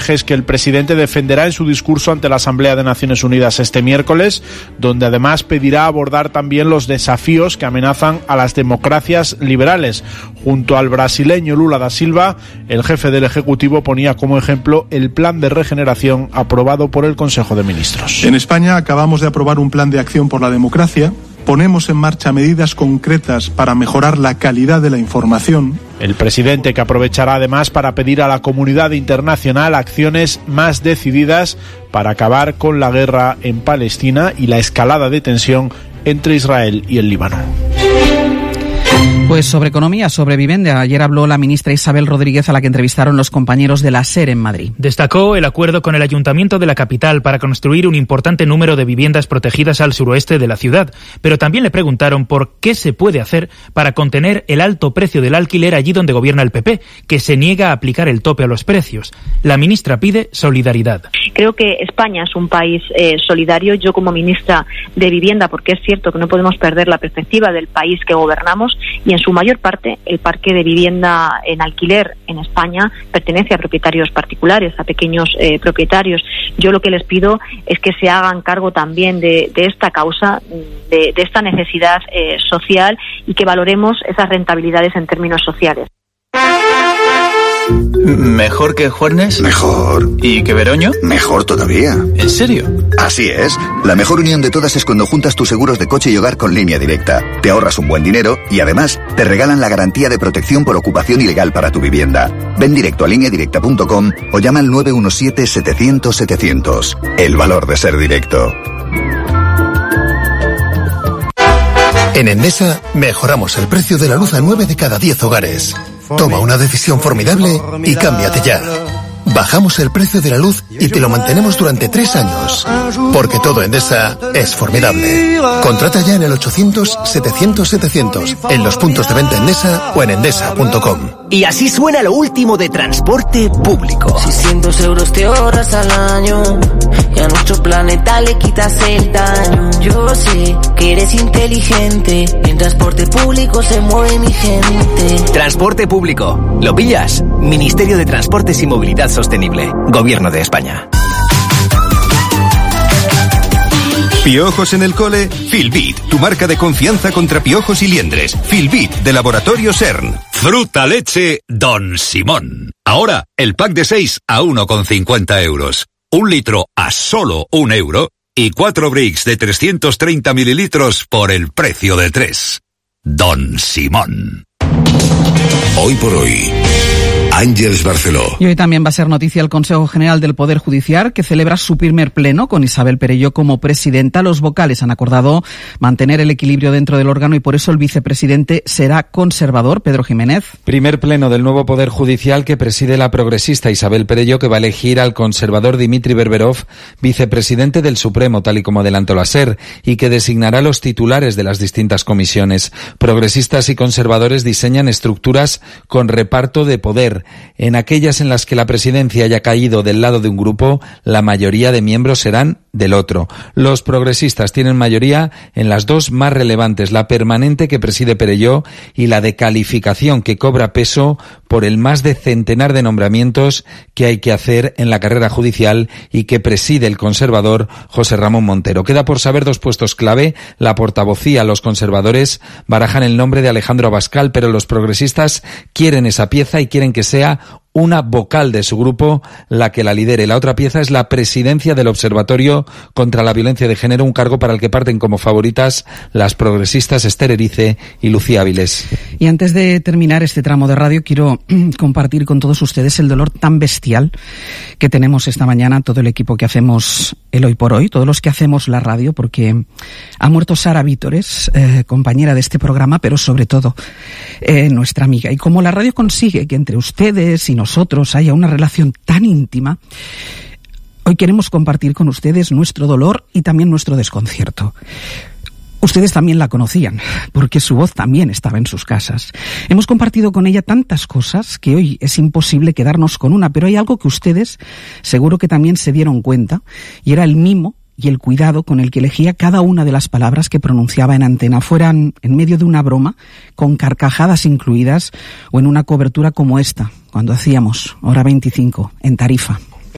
ejes que el presidente defenderá en su discurso ante la Asamblea de Naciones Unidas este miércoles, donde además pedirá abordar también los desafíos que amenazan a las democracias liberales. Junto al brasileño Lula da Silva, el jefe del Ejecutivo ponía como ejemplo el plan de regeneración aprobado por el Consejo de Ministros. En España acabamos de aprobar un plan de acción por la democracia. Ponemos en marcha medidas concretas para mejorar la calidad de la información. El presidente, que aprovechará además para pedir a la comunidad internacional acciones más decididas para acabar con la guerra en Palestina y la escalada de tensión entre Israel y el Líbano. Pues sobre economía, sobre vivienda, ayer habló la ministra Isabel Rodríguez, a la que entrevistaron los compañeros de la SER en Madrid. Destacó el acuerdo con el Ayuntamiento de la capital para construir un importante número de viviendas protegidas al suroeste de la ciudad, pero también le preguntaron por qué se puede hacer para contener el alto precio del alquiler allí donde gobierna el PP, que se niega a aplicar el tope a los precios. La ministra pide solidaridad. Creo que España es un país solidario. Yo, como ministra de Vivienda, porque es cierto que no podemos perder la perspectiva del país que gobernamos, y en su mayor parte el parque de vivienda en alquiler en España pertenece a propietarios particulares, a pequeños propietarios. Yo lo que les pido es que se hagan cargo también de esta causa, de esta necesidad social, y que valoremos esas rentabilidades en términos sociales. ¿Mejor que Juernes? Mejor. ¿Y que Veroño? Mejor todavía. ¿En serio? Así es. La mejor unión de todas es cuando juntas tus seguros de coche y hogar con Línea Directa. Te ahorras un buen dinero y además te regalan la garantía de protección por ocupación ilegal para tu vivienda. Ven directo a lineadirecta.com o llama al 917-700-700. El valor de ser directo. En Endesa mejoramos el precio de la luz a 9 de cada 10 hogares. Toma una decisión formidable y cámbiate ya. Bajamos el precio de la luz y te lo mantenemos durante 3 años. Porque todo Endesa es formidable. Contrata ya en el 800-700-700, en los puntos de venta Endesa o en endesa.com. Y así suena lo último de transporte público. 600 euros te ahorras al año y a nuestro planeta le quitas el daño. Yo sé que eres inteligente, en transporte público se mueve mi gente. Transporte público, ¿lo pillas? Ministerio de Transportes y Movilidad Sostenible, Gobierno de España. ¿Piojos en el cole? Filbit, tu marca de confianza contra piojos y liendres. Filbit, de Laboratorio CERN. Fruta leche Don Simón. Ahora, el pack de 6 a 1,50 euros. 1 litro a solo 1 euro. Y 4 bricks de 330 mililitros por el precio de 3. Don Simón. Hoy por hoy, Ángeles Barceló. Y hoy también va a ser noticia el Consejo General del Poder Judicial, que celebra su primer pleno con Isabel Perelló como presidenta. Los vocales han acordado mantener el equilibrio dentro del órgano y por eso el vicepresidente será conservador, Pedro Jiménez. Primer pleno del nuevo Poder Judicial que preside la progresista Isabel Perelló, que va a elegir al conservador Dimitri Berberov, vicepresidente del Supremo, tal y como adelantó la SER, y que designará los titulares de las distintas comisiones. Progresistas y conservadores diseñan estructuras con reparto de poder. En aquellas en las que la presidencia haya caído del lado de un grupo, la mayoría de miembros serán del otro. Los progresistas tienen mayoría en las dos más relevantes, la permanente que preside Perelló y la de calificación, que cobra peso por el más de centenar de nombramientos que hay que hacer en la carrera judicial y que preside el conservador José Ramón Montero. Queda por saber 2 puestos clave. La portavocía, los conservadores barajan el nombre de Alejandro Abascal, pero los progresistas quieren esa pieza y quieren que sea una vocal de su grupo la que la lidere. La otra pieza es la presidencia del Observatorio contra la Violencia de Género, un cargo para el que parten como favoritas las progresistas Esther Erice y Lucía Áviles. Y antes de terminar este tramo de radio, quiero compartir con todos ustedes el dolor tan bestial que tenemos esta mañana, todo el equipo que hacemos el Hoy por Hoy, todos los que hacemos la radio, porque ha muerto Sara Vítores, compañera de este programa, pero sobre todo nuestra amiga. Y como la radio consigue que entre ustedes y nosotros haya una relación tan íntima, hoy queremos compartir con ustedes nuestro dolor y también nuestro desconcierto. Ustedes también la conocían, porque su voz también estaba en sus casas. Hemos compartido con ella tantas cosas que hoy es imposible quedarnos con una, pero hay algo que ustedes seguro que también se dieron cuenta, y era el mimo y el cuidado con el que elegía cada una de las palabras que pronunciaba en antena, fueran en medio de una broma, con carcajadas incluidas, o en una cobertura como esta, cuando hacíamos Hora 25 en Tarifa.